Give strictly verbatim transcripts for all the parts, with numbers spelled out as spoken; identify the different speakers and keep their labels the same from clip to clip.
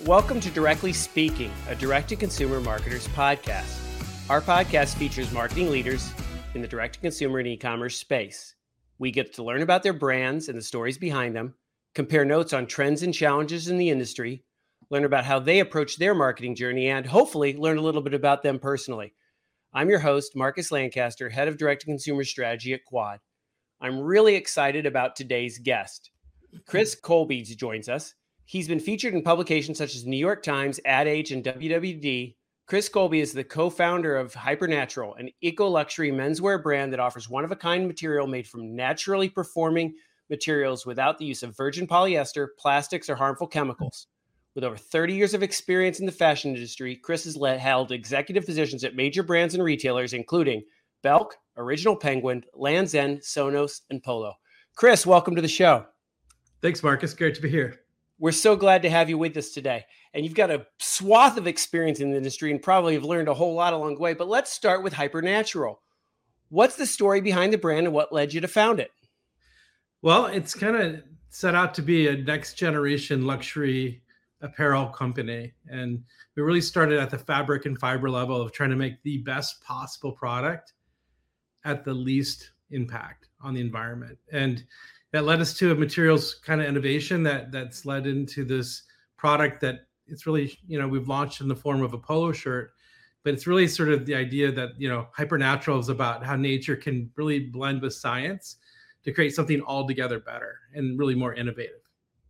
Speaker 1: Welcome to Directly Speaking, a direct-to-consumer marketers podcast. Our podcast features marketing leaders in the direct-to-consumer and e-commerce space. We get to learn about their brands and the stories behind them, compare notes on trends and challenges in the industry, learn about how they approach their marketing journey, and hopefully learn a little bit about them personally. I'm your host, Marcus Lancaster, head of direct-to-consumer strategy at Quad. I'm really excited about today's guest. Chris Colby joins us. He's been featured in publications such as New York Times, Ad Age, and W W D. Chris Colby is the co-founder of Hypernatural, an eco-luxury menswear brand that offers one-of-a-kind material made from naturally performing materials without the use of virgin polyester, plastics, or harmful chemicals. With over thirty years of experience in the fashion industry, Chris has led, held executive positions at major brands and retailers, including Belk, Original Penguin, Lands' End, Sonos, and Polo. Chris, welcome to the show.
Speaker 2: Thanks, Marcus. Great to be here.
Speaker 1: We're so glad to have you with us today. And you've got a swath of experience in the industry and probably have learned a whole lot along the way. But let's start with Hypernatural. What's the story behind the brand and what led you to found it?
Speaker 2: Well, it's kind of set out to be a next generation luxury apparel company. And we really started at the fabric and fiber level of trying to make the best possible product at the least impact on the environment. And that led us to a materials kind of innovation that that's led into this product that it's really, you know, we've launched in the form of a polo shirt, but it's really sort of the idea that, you know, Hypernatural is about how nature can really blend with science to create something altogether better and really more innovative.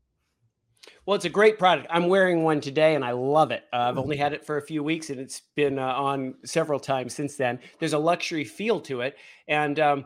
Speaker 1: Well, it's a great product. I'm wearing one today and I love it. Uh, I've only had it for a few weeks and it's been uh, on several times since then. There's a luxury feel to it. And um,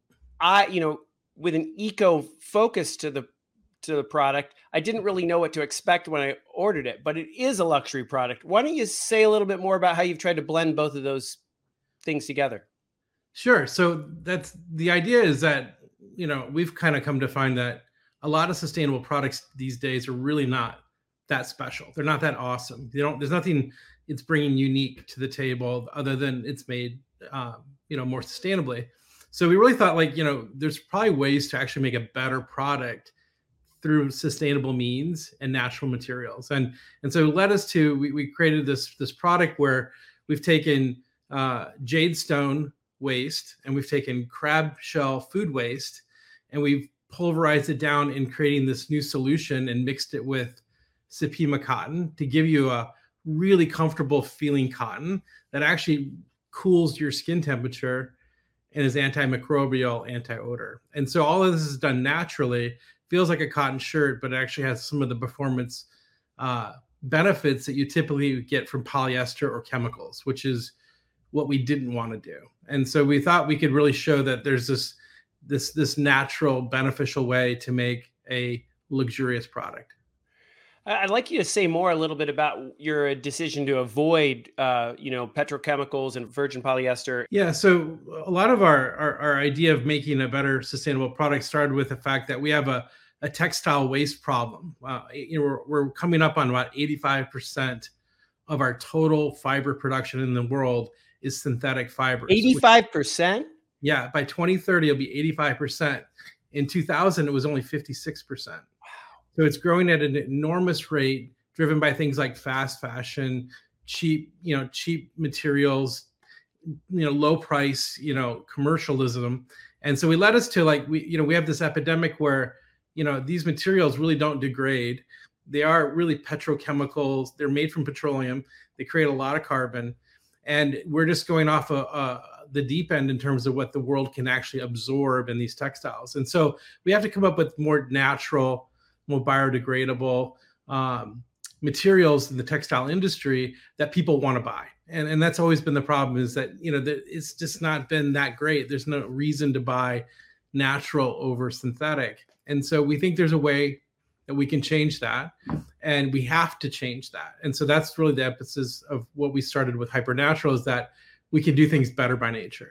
Speaker 1: I, you know, with an eco focus to the to the product, I didn't really know what to expect when I ordered it, but it is a luxury product. Why don't you say a little bit more about how you've tried to blend both of those things together?
Speaker 2: Sure. So that's the idea is that, you know, we've kind of come to find that a lot of sustainable products these days are really not that special. They're not that awesome. They don't, there's nothing it's bringing unique to the table other than it's made, um, you know, more sustainably. So we really thought like, you know, there's probably ways to actually make a better product through sustainable means and natural materials. And, and so it led us to, we, we created this, this product where we've taken uh, jade stone waste and we've taken crab shell food waste and we've pulverized it down in creating this new solution and mixed it with Supima cotton to give you a really comfortable feeling cotton that actually cools your skin temperature and is antimicrobial, anti-odor. And so all of this is done naturally, feels like a cotton shirt, but it actually has some of the performance uh, benefits that you typically get from polyester or chemicals, which is what we didn't want to do. And so we thought we could really show that there's this, this, this natural, beneficial way to make a luxurious product.
Speaker 1: I'd like you to say more a little bit about your decision to avoid, uh, you know, petrochemicals and virgin polyester.
Speaker 2: Yeah, so a lot of our, our, our idea of making a better sustainable product started with the fact that we have a, a textile waste problem. Uh, you know, we're, we're coming up on about eighty-five percent of our total fiber production in the world is synthetic fibers.
Speaker 1: eighty-five percent?
Speaker 2: Which, yeah, by twenty thirty, it'll be eighty-five percent. In two thousand, it was only fifty-six percent. So it's growing at an enormous rate, driven by things like fast fashion, cheap, you know, cheap materials, you know, low price, you know, commercialism. And so we led us to like, we, you know, we have this epidemic where, you know, these materials really don't degrade. They are really petrochemicals. They're made from petroleum. They create a lot of carbon. And we're just going off a, a, the deep end in terms of what the world can actually absorb in these textiles. And so we have to come up with more natural, more biodegradable um, materials in the textile industry that people want to buy. And, and that's always been the problem is that, you know, that it's just not been that great. There's no reason to buy natural over synthetic. And so we think there's a way that we can change that and we have to change that. And so that's really the emphasis of what we started with Hypernatural is that we can do things better by nature.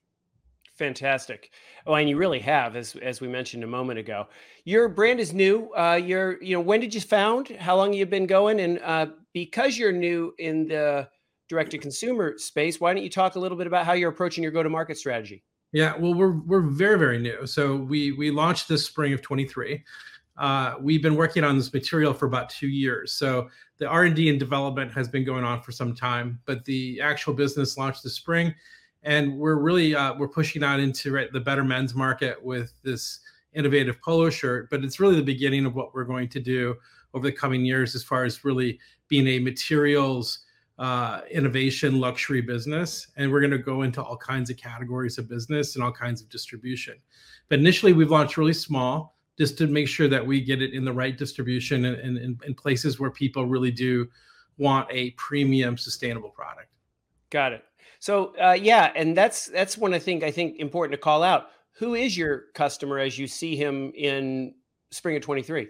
Speaker 1: Fantastic. Oh, and you really have, as as we mentioned a moment ago. Your brand is new. Uh, you're, you know, when did you found? How long you've been going? And uh, because you're new in the direct-to-consumer space, why don't you talk a little bit about how you're approaching your go-to-market strategy?
Speaker 2: Yeah, well, we're we're very very new. So we we launched this spring of twenty-three. uh, we've been working on this material for about two years. So the R and D and development has been going on for some time, but the actual business launched this spring, and we're really uh, we're pushing out into right, the better men's market with this innovative polo shirt. But it's really the beginning of what we're going to do over the coming years, as far as really being a materials uh, innovation luxury business. And we're going to go into all kinds of categories of business and all kinds of distribution. But initially, we've launched really small, just to make sure that we get it in the right distribution and in places where people really do want a premium, sustainable product.
Speaker 1: Got it. So uh, yeah, and that's that's one I think I think important to call out. Who is your customer as you see him in spring of twenty-three?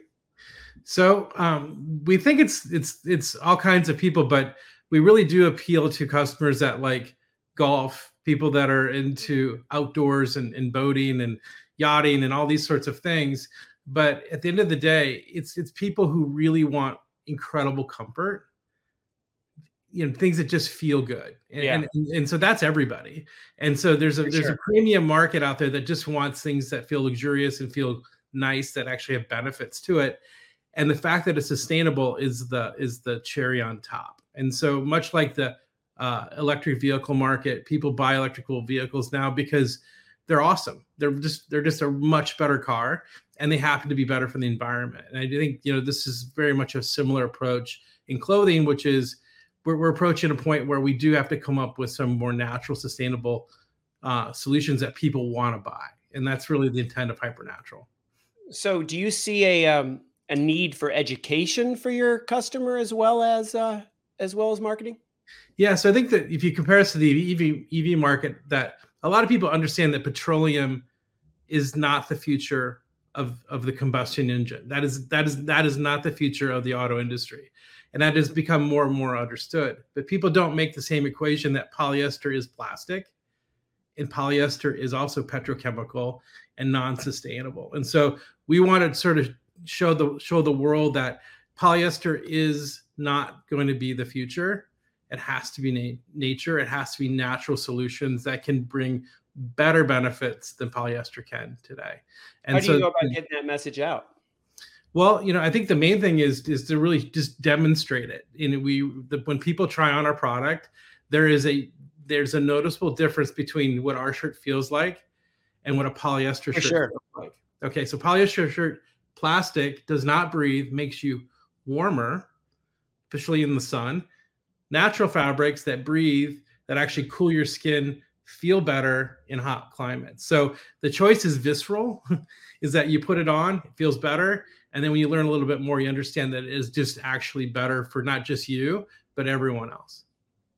Speaker 2: So um, we think it's it's it's all kinds of people, but we really do appeal to customers that like golf, people that are into outdoors and, and boating and yachting and all these sorts of things. But at the end of the day, it's it's people who really want incredible comfort, you know, things that just feel good. And,
Speaker 1: yeah.
Speaker 2: and, and so that's everybody. And so there's a,
Speaker 1: For
Speaker 2: there's
Speaker 1: sure.
Speaker 2: a premium market out there that just wants things that feel luxurious and feel nice, that actually have benefits to it. And the fact that it's sustainable is the, is the cherry on top. And so much like the uh, electric vehicle market, people buy electrical vehicles now because they're awesome. They're just, they're just a much better car, and they happen to be better for the environment. And I think, you know, this is very much a similar approach in clothing, which is, We're, we're approaching a point where we do have to come up with some more natural, sustainable uh, solutions that people want to buy. And that's really the intent of Hypernatural.
Speaker 1: So do you see a um, a need for education for your customer as well as uh, as well as marketing?
Speaker 2: Yeah, so I think that if you compare us to the E V, E V market, that a lot of people understand that petroleum is not the future of, of the combustion engine. That is, that is, that is not the future of the auto industry. And that has become more and more understood. But people don't make the same equation that polyester is plastic, and polyester is also petrochemical and non-sustainable. And so we want to sort of show the show the world that polyester is not going to be the future. It has to be na- nature. It has to be natural solutions that can bring better benefits than polyester can today. And
Speaker 1: How do
Speaker 2: so,
Speaker 1: you go about getting that message out?
Speaker 2: Well, you know, I think the main thing is is to really just demonstrate it. And we, the, when people try on our product, there is a there's a noticeable difference between what our shirt feels like and what a polyester
Speaker 1: For
Speaker 2: shirt
Speaker 1: sure.
Speaker 2: feels like. Okay, so polyester shirt, plastic, does not breathe, makes you warmer, especially in the sun. Natural fabrics that breathe, that actually cool your skin, feel better in hot climates. So the choice is visceral, is that you put it on, it feels better. And then when you learn a little bit more, you understand that it is just actually better for not just you, but everyone else.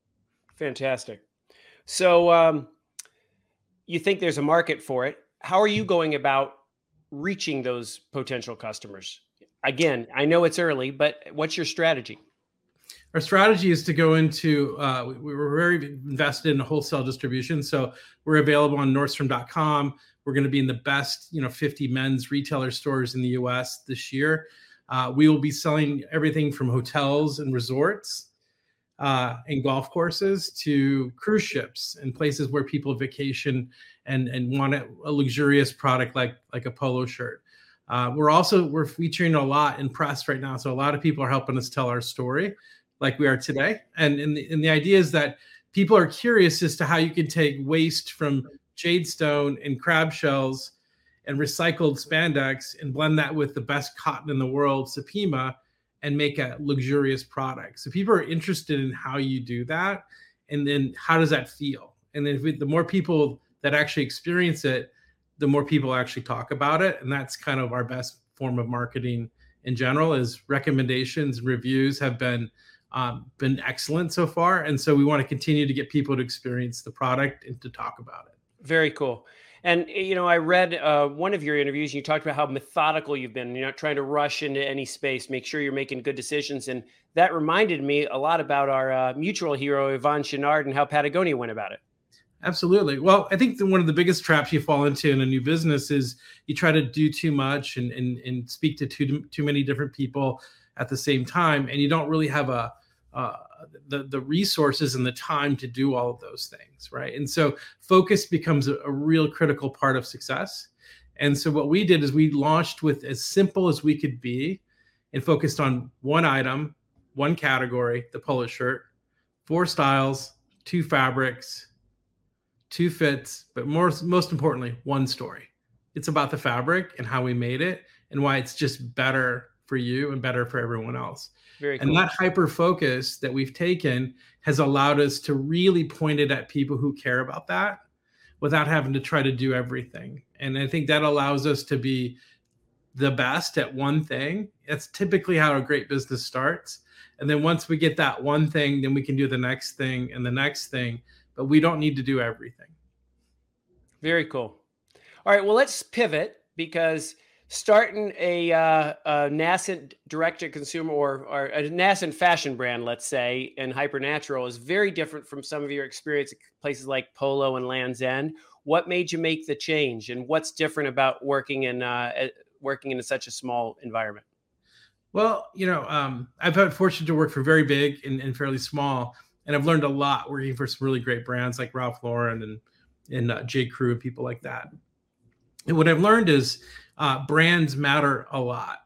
Speaker 1: Fantastic. So um, you think there's a market for it. How are you going about reaching those potential customers? Again, I know it's early, but what's your strategy?
Speaker 2: Our strategy is to go into, uh, we, we were very invested in wholesale distribution. So we're available on Nordstrom dot com. We're going to be in the best, you know, fifty men's retailer stores in the U S this year. Uh, we will be selling everything from hotels and resorts uh, and golf courses to cruise ships and places where people vacation and, and want a, a luxurious product like, like a polo shirt. Uh, we're also, we're featuring a lot in press right now. So a lot of people are helping us tell our story like we are today. And, and, the, and the idea is that people are curious as to how you can take waste from jadestone and crab shells and recycled spandex and blend that with the best cotton in the world, Supima, and make a luxurious product. So people are interested in how you do that. And then how does that feel? And then if we, the more people that actually experience it, the more people actually talk about it. And that's kind of our best form of marketing in general, is recommendations and reviews have been um, been excellent so far. And so we want to continue to get people to experience the product and to talk about it.
Speaker 1: Very cool. And, you know, I read uh, one of your interviews, and you talked about how methodical you've been. You're not trying to rush into any space, make sure you're making good decisions. And that reminded me a lot about our uh, mutual hero, Yvon Chouinard, and how Patagonia went about it.
Speaker 2: Absolutely. Well, I think that one of the biggest traps you fall into in a new business is you try to do too much and, and, and speak to too, too many different people at the same time. And you don't really have a, uh, the, the resources and the time to do all of those things. Right. And so focus becomes a, a real critical part of success. And so what we did is we launched with as simple as we could be and focused on one item, one category, the polo shirt, four styles, two fabrics, two fits, but more, most importantly, one story. It's about the fabric and how we made it and why it's just better for you and better for everyone else.
Speaker 1: Very cool.
Speaker 2: And that hyper focus that we've taken has allowed us to really point it at people who care about that without having to try to do everything. And I think that allows us to be the best at one thing. That's typically how a great business starts. And then once we get that one thing, then we can do the next thing and the next thing, but we don't need to do everything.
Speaker 1: Very cool. All right, well, let's pivot, because starting a, uh, a nascent direct-to-consumer or, or a nascent fashion brand, let's say, in Hypernatural is very different from some of your experience at places like Polo and Land's End. What made you make the change, and what's different about working in uh, working in such a small environment?
Speaker 2: Well, you know, um, I've had fortunate to work for very big and, and fairly small, and I've learned a lot working for some really great brands like Ralph Lauren and and uh, J. Crew and people like that. And what I've learned is uh, brands matter a lot.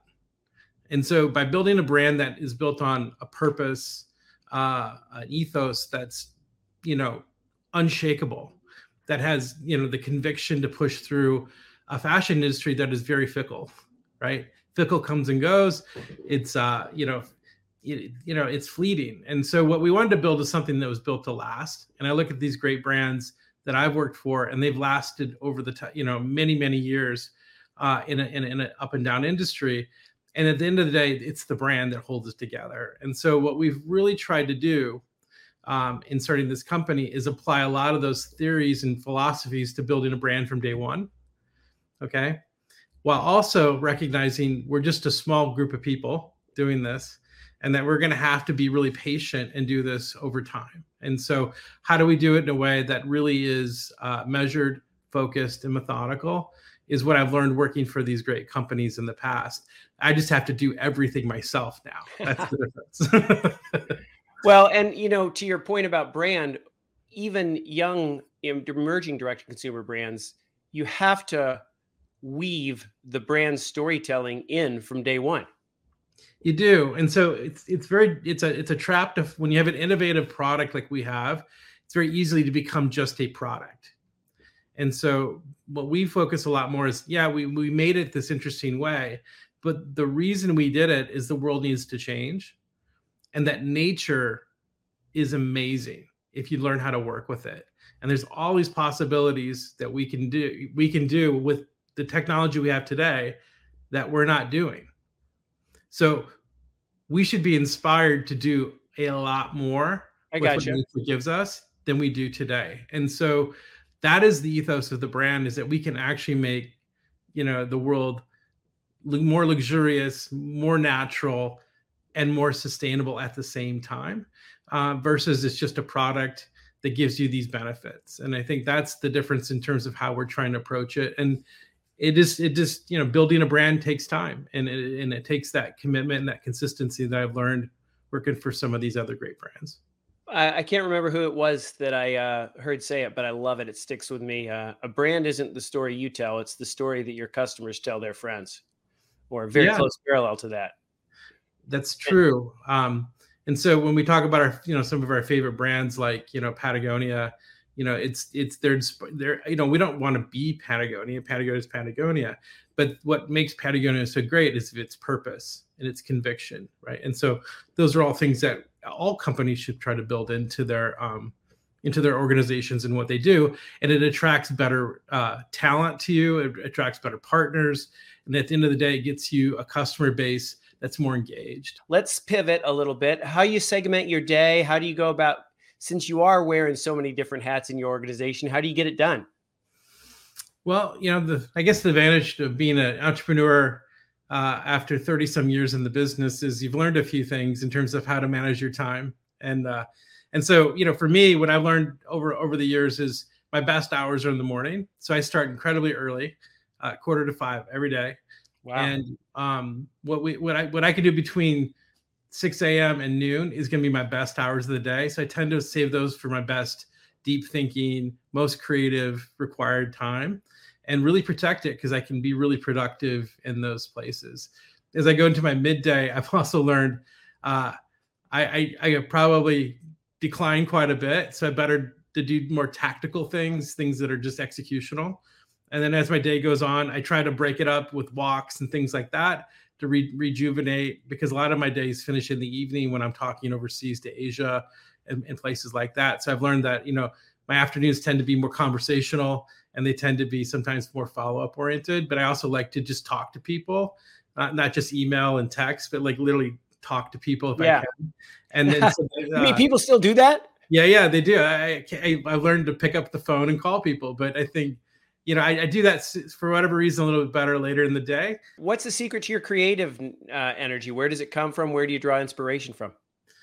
Speaker 2: And so by building a brand that is built on a purpose, uh, an ethos that's, you know, unshakable, that has, you know, the conviction to push through a fashion industry that is very fickle, right? Fickle comes and goes. It's, uh, you know, it, you know, it's fleeting. And so what we wanted to build is something that was built to last. And I look at these great brands that I've worked for, and they've lasted over the, t- you know, many, many years uh, in, a, in, a, in an up and down industry. And at the end of the day, it's the brand that holds us together. And so what we've really tried to do um, in starting this company is apply a lot of those theories and philosophies to building a brand from day one. Okay. While also recognizing we're just a small group of people doing this, and that we're going to have to be really patient and do this over time. And so how do we do it in a way that really is uh, measured, focused, and methodical is what I've learned working for these great companies in the past. I just have to do everything myself now. That's the difference.
Speaker 1: Well, and, you know, to your point about brand, even young emerging direct-to-consumer brands, you have to weave the brand storytelling in from day one.
Speaker 2: You do. And so it's it's very it's a it's a trap to, when you have an innovative product like we have, it's very easily to become just a product. And so what we focus a lot more is, yeah, we we made it this interesting way, but the reason we did it is the world needs to change, and that nature is amazing if you learn how to work with it. And there's all these possibilities that we can do we can do with the technology we have today that we're not doing. So we should be inspired to do a lot more
Speaker 1: I
Speaker 2: with
Speaker 1: got
Speaker 2: what
Speaker 1: you.
Speaker 2: nature gives us than we do today. And so that is the ethos of the brand, is that we can actually make, you know, the world more luxurious, more natural, and more sustainable at the same time, uh, versus it's just a product that gives you these benefits. And I think that's the difference in terms of how we're trying to approach it. And It just, it just, you know, building a brand takes time, and it, and it takes that commitment and that consistency that I've learned working for some of these other great brands.
Speaker 1: I, I can't remember who it was that I uh, heard say it, but I love it. It sticks with me. Uh, a brand isn't the story you tell; it's the story that your customers tell their friends, or a very
Speaker 2: Yeah.
Speaker 1: close parallel to that.
Speaker 2: That's true. Um, and so when we talk about our, you know, some of our favorite brands like, you know, Patagonia, you know, it's, it's, they're, they're, you know, we don't want to be Patagonia. Patagonia is Patagonia. But what makes Patagonia so great is its purpose and its conviction, right? And so those are all things that all companies should try to build into their, um, into their organizations and what they do. And it attracts better uh, talent to you. It attracts better partners. And at the end of the day, it gets you a customer base that's more engaged.
Speaker 1: Let's pivot a little bit. How you segment your day? How do you go about, since you are wearing so many different hats in your organization, how do you get it done?
Speaker 2: Well, you know, the, I guess the advantage of being an entrepreneur uh, after thirty some years in the business is you've learned a few things in terms of how to manage your time. And, uh, and so, you know, for me, what I've learned over, over the years is my best hours are in the morning. So I start incredibly early, uh, quarter to five every day.
Speaker 1: Wow.
Speaker 2: And um, what we, what I, what I can do between six a.m. and noon is going to be my best hours of the day. So I tend to save those for my best deep thinking, most creative required time. and really protect it because I can be really productive in those places. As I go into my midday, I've also learned uh, I, I, I probably decline quite a bit. So I better to do more tactical things, things that are just executional. And then as my day goes on, I try to break it up with walks and things like that to re- rejuvenate, because a lot of my days finish in the evening when I'm talking overseas to Asia and, and places like that. So I've learned that, you know, my afternoons tend to be more conversational and they tend to be sometimes more follow-up oriented, but I also like to just talk to people, uh, not just email and text, but like literally talk to people if
Speaker 1: yeah.
Speaker 2: I can. And then so, uh,
Speaker 1: I mean, people still do that?
Speaker 2: Yeah, yeah, they do. I, I I learned to pick up the phone and call people, but I think, you know, I, I do that for whatever reason a little bit better later in the day.
Speaker 1: What's the secret to your creative uh, energy? Where does it come from? Where do you draw inspiration from?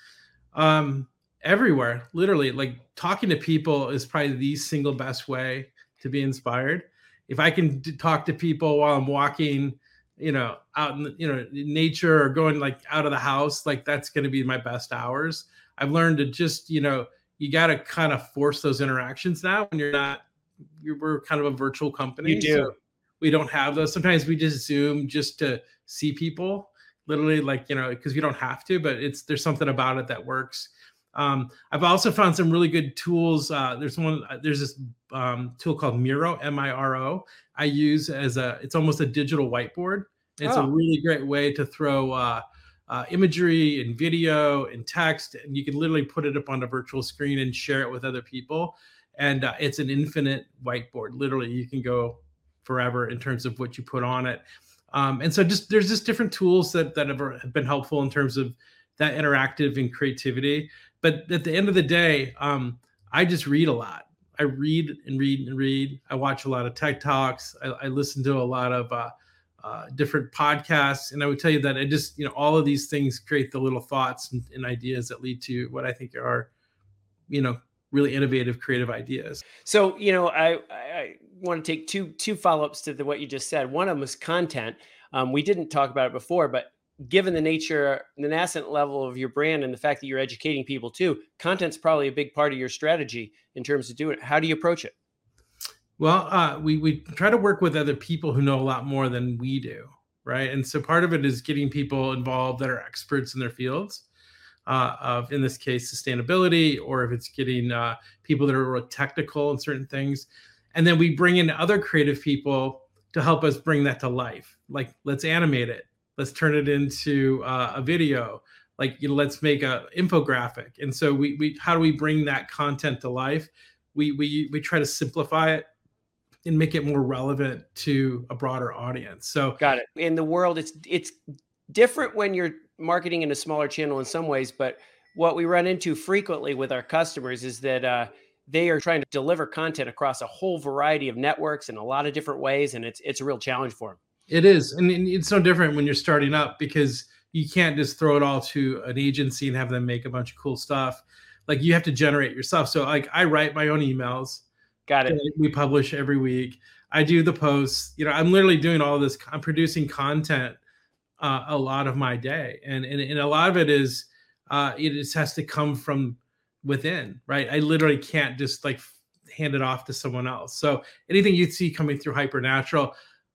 Speaker 2: Um, everywhere, literally. Like talking to people is probably the single best way to be inspired. If I can d- talk to people while I'm walking, you know, out in, you know, nature or going like out of the house, like that's going to be my best hours. I've learned to just, you know, you got to kind of force those interactions now when you're not, you're, we're kind of a virtual company.
Speaker 1: You do.
Speaker 2: So we don't have those. Sometimes we just Zoom just to see people, literally, like, you know, because we don't have to, but it's, there's something about it that works. Um, I've also found some really good tools. Uh, there's one, there's this um, tool called Miro, M I R O. I use as a, it's almost a digital whiteboard. It's oh. a really great way to throw uh, uh, imagery and video and text, and you can literally put it up on a virtual screen and share it with other people. And uh, it's an infinite whiteboard. Literally, you can go forever in terms of what you put on it. Um, and so just there's just different tools that that have been helpful in terms of that interactive and creativity. But at the end of the day, um, I just read a lot. I read and read and read. I watch a lot of TED Talks. I, I listen to a lot of uh, uh, different podcasts. And I would tell you that I just, you know, all of these things create the little thoughts and, and ideas that lead to what I think are, you know, really innovative, creative ideas.
Speaker 1: So, you know, I, I, I want to take two two follow-ups to the, what you just said. One of them was content. Um, we didn't talk about it before, but given the nature, the nascent level of your brand and the fact that you're educating people too, content's probably a big part of your strategy in terms of doing it. How do you approach it?
Speaker 2: Well, uh, we we try to work with other people who know a lot more than we do, right? And so part of it is getting people involved that are experts in their fields, uh, of, in this case, sustainability, or if it's getting uh, people that are real technical in certain things. And then we bring in other creative people to help us bring that to life. Like, let's animate it. Let's turn it into uh, a video. Like, you know, let's make a infographic. And so we, we, how do we bring that content to life? We, we, we try to simplify it and make it more relevant to a broader audience. So
Speaker 1: got it. In the world, it's, it's different when you're marketing in a smaller channel in some ways, but what we run into frequently with our customers is that uh, they are trying to deliver content across a whole variety of networks in a lot of different ways. And it's, it's a real challenge for them.
Speaker 2: It is. And it's no different when you're starting up, because you can't just throw it all to an agency and have them make a bunch of cool stuff. Like, you have to generate yourself. So like, I write my own emails.
Speaker 1: Got it.
Speaker 2: We publish every week. I do the posts. You know, I'm literally doing all of this. I'm producing content uh, a lot of my day. And, and, and a lot of it is, uh, it just has to come from within, right? I literally can't just like hand it off to someone else. So anything you see coming through Hypernatural,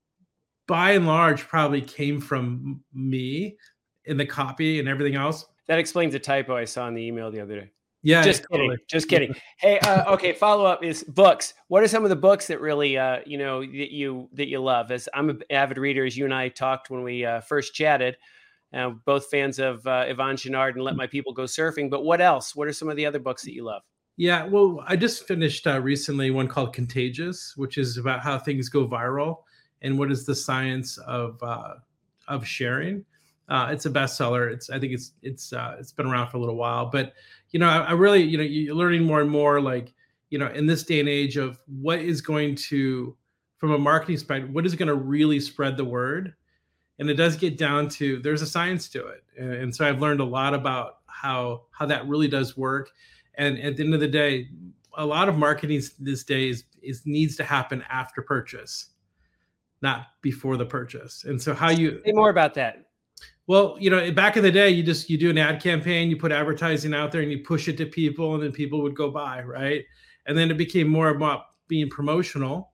Speaker 2: by and large, probably came from me in the copy and everything else.
Speaker 1: That explains the typo I saw in the email the other day.
Speaker 2: Yeah,
Speaker 1: just
Speaker 2: totally.
Speaker 1: kidding. Just kidding. Hey, uh, okay. Follow up is books. What are some of the books that really, uh, you know, that you that you love? As I'm an avid reader, as you and I talked when we uh, first chatted, uh, both fans of uh, Yvon Chouinard and Let My People Go Surfing. But what else? What are some of the other books that you love?
Speaker 2: Yeah, well, I just finished uh, recently one called Contagious, which is about how things go viral and what is the science of uh, of sharing. Uh, it's a bestseller. It's I think it's it's uh, it's been around for a little while, but you know, I, I really, you know, you're learning more and more, like, you know, in this day and age of what is going to, from a marketing perspective, what is going to really spread the word. And it does get down to, there's a science to it. And, and so I've learned a lot about how, how that really does work. And at the end of the day, a lot of marketing this day is, is needs to happen after purchase, not before the purchase. And so how you
Speaker 1: say more about that.
Speaker 2: Well, you know, back in the day, you just, you do an ad campaign, you put advertising out there and you push it to people, and then people would go buy, right? And then it became more about being promotional.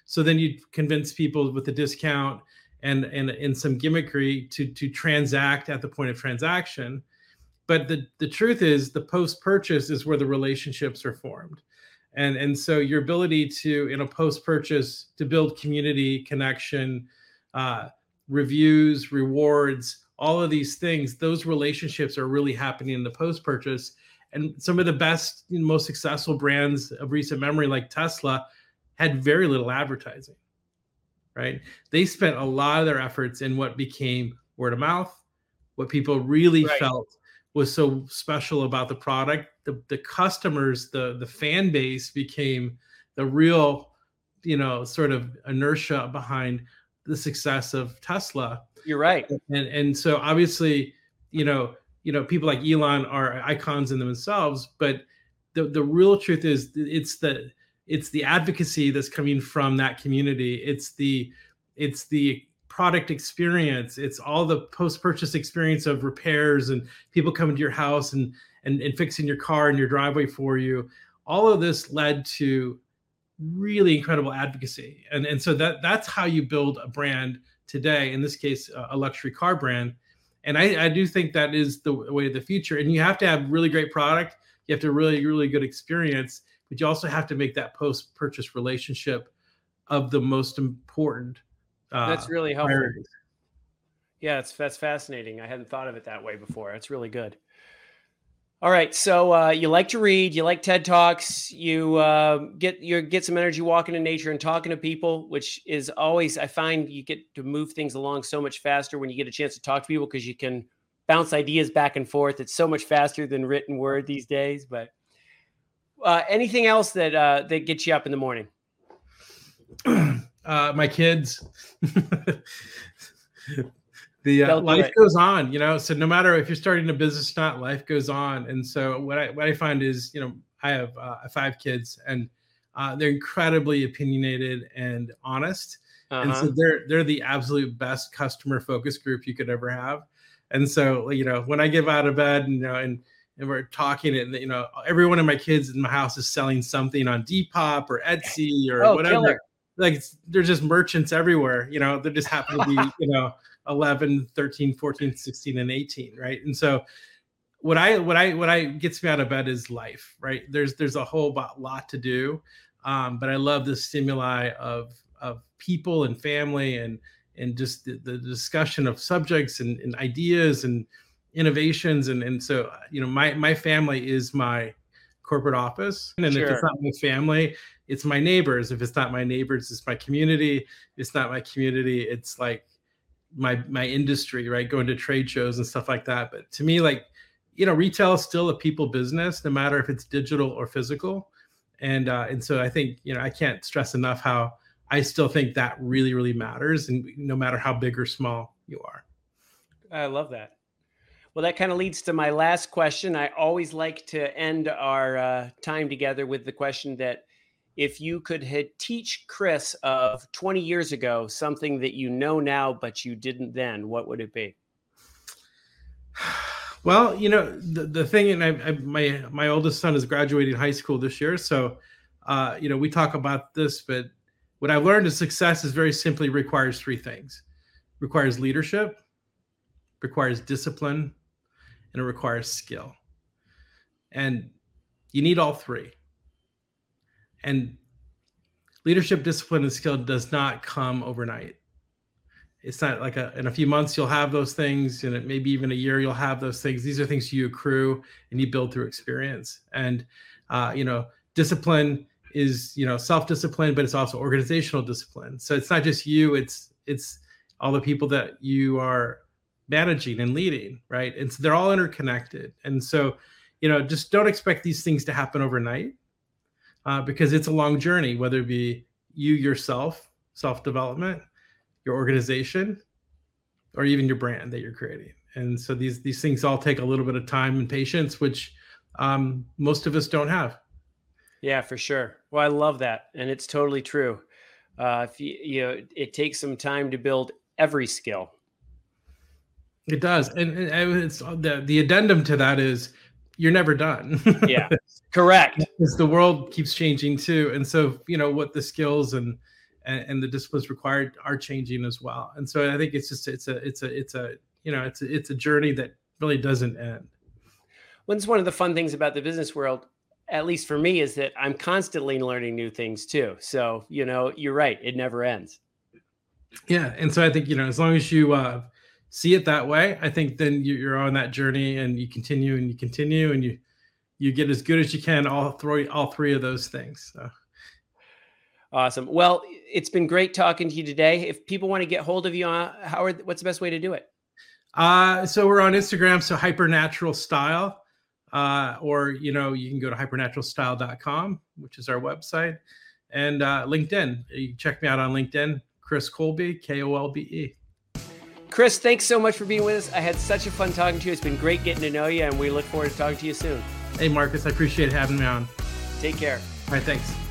Speaker 2: So then you convince people with the discount and and and some gimmickry to to transact at the point of transaction. But the the truth is, the post purchase is where the relationships are formed. And, and so your ability to, in a post-purchase, to build community, connection, uh, reviews, rewards, all of these things, those relationships are really happening in the post-purchase. And some of the best, you know, most successful brands of recent memory, like Tesla, had very little advertising, right? They spent a lot of their efforts in what became word of mouth, what people really right. felt was so special about the product. The, the customers, the, the fan base became the real, you know, sort of inertia behind the success of Tesla.
Speaker 1: You're right.
Speaker 2: And, and so obviously, you know, you know, people like Elon are icons in themselves, but the, the real truth is it's the, it's the advocacy that's coming from that community. It's the, it's the product experience. It's all the post-purchase experience of repairs and people coming to your house and, and, and fixing your car and your driveway for you. All of this led to really incredible advocacy. And, and so that that's how you build a brand today, in this case, a luxury car brand. And I, I do think that is the way of the future. And you have to have really great product. You have to really, really good experience, but you also have to make that post-purchase relationship of the most important Uh,
Speaker 1: that's really helpful.
Speaker 2: priorities.
Speaker 1: Yeah, it's that's fascinating. I hadn't thought of it that way before. That's really good. All right, so uh, you like to read, you like TED Talks, you uh, get you get some energy walking in nature and talking to people, which is always, I find you get to move things along so much faster when you get a chance to talk to people, because you can bounce ideas back and forth. It's so much faster than written word these days. But uh, anything else that uh, that gets you up in the morning?
Speaker 2: Uh, my kids. the uh, life goes on, you know. So no matter if you're starting a business or not, life goes on. And so what I what I find is, you know, I have uh, five kids, and uh, they're incredibly opinionated and honest. Uh-huh. And so they're they're the absolute best customer focus group you could ever have. And so, you know, when I get out of bed, you know, and and we're talking, and you know, every one of my kids in my house is selling something on Depop or Etsy or
Speaker 1: oh,
Speaker 2: whatever.
Speaker 1: Killer.
Speaker 2: Like it's, there's just merchants everywhere, you know, there just happen to be, you know, eleven, thirteen, fourteen, sixteen, and eighteen. Right. And so what I, what I, what I gets me out of bed is life, right? There's, there's a whole lot to do. Um, but I love the stimuli of, of people and family and, and just the, the discussion of subjects and, and ideas and innovations. And, and so, you know, my, my family is my corporate office. And sure. If it's not my family, it's my neighbors. If it's not my neighbors, it's my community. If it's not my community, it's like my my industry, right? Going to trade shows and stuff like that. But to me, like, you know, retail is still a people business, no matter if it's digital or physical. And uh, and so I think, you know, I can't stress enough how I still think that really, really matters, and no matter how big or small you are.
Speaker 1: I love that. Well, that kind of leads to my last question. I always like to end our uh, time together with the question that, if you could hit, teach Chris of twenty years ago something that you know now but you didn't then, what would it be?
Speaker 2: Well, you know, the, the thing, and I, I, my my oldest son is graduating high school this year, so uh, you know, we talk about this, but what I've learned is success is very simply requires three things: requires leadership, requires discipline, and it requires skill. And you need all three. And leadership, discipline, and skill does not come overnight. It's not like a, in a few months you'll have those things, and maybe even a year you'll have those things. These are things you accrue and you build through experience. And uh, you know, discipline is, you know, self-discipline, but it's also organizational discipline. So it's not just you; it's it's all the people that you are managing and leading, right? And so they're all interconnected. And so, you know, just don't expect these things to happen overnight. Uh, because it's a long journey, whether it be you yourself, self-development, your organization, or even your brand that you're creating. And so these these things all take a little bit of time and patience, which um, most of us don't have.
Speaker 1: Yeah, for sure. Well, I love that, and it's totally true. Uh, if you, you know, it takes some time to build every skill.
Speaker 2: It does, and, and it's the the addendum to that is, you're never done.
Speaker 1: Yeah, correct.
Speaker 2: Because the world keeps changing too. And so, you know, what the skills and, and, and the disciplines required are changing as well. And so I think it's just it's a it's a it's a you know it's a, it's a journey that really doesn't end.
Speaker 1: Well, it's one of the fun things about the business world, at least for me, is that I'm constantly learning new things too. So, you know, you're right. It never ends.
Speaker 2: Yeah. And so I think, you know, as long as you uh, see it that way, I think then you're on that journey and you continue and you continue and you, you get as good as you can, all three, all three of those things. So.
Speaker 1: Awesome. Well, it's been great talking to you today. If people want to get hold of you, uh, how are, what's the best way to do it?
Speaker 2: Uh, so we're on Instagram. So Hypernatural Style. Uh, or, you know, you can go to hypernatural style dot com, which is our website, and uh, LinkedIn. You can check me out on LinkedIn, Chris Colby, K O L B E.
Speaker 1: Chris, thanks so much for being with us. I had such a fun talking to you. It's been great getting to know you, and we look forward to talking to you soon.
Speaker 2: Hey, Marcus, I appreciate having me on.
Speaker 1: Take care.
Speaker 2: All right, thanks.